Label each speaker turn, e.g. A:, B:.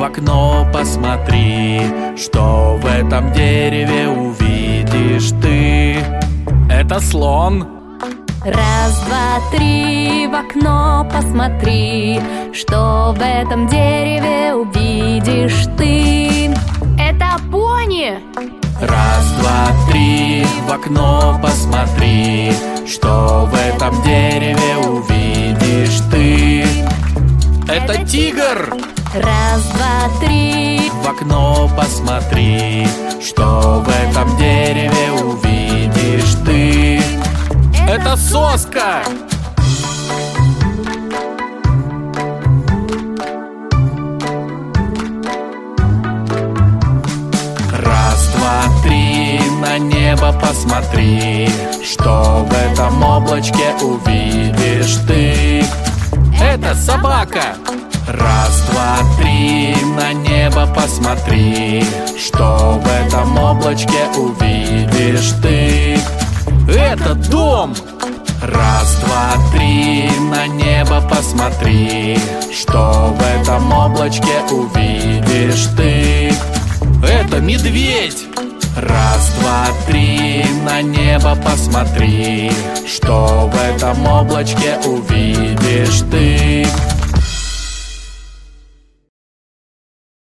A: окно посмотри, что в этом дереве увидишь ты. Это слон.
B: Раз, два, три, в окно посмотри, что в этом дереве увидишь ты. Это пони.
A: Раз, два, три, в окно посмотри, что в этом дереве увидишь ты. Это тигр.
B: Раз, два, три,
A: в окно посмотри, что в этом дереве увидишь ты. Это соска. Раз, два, три, на небо посмотри, что в этом облачке увидишь ты. Это собака. Раз, два, три, на небо посмотри, что в этом облачке увидишь ты. Это дом. Раз, два, три, на небо посмотри, что в этом облачке увидишь ты. Это медведь. Раз, два, три, на небо посмотри, что в этом облачке увидишь ты.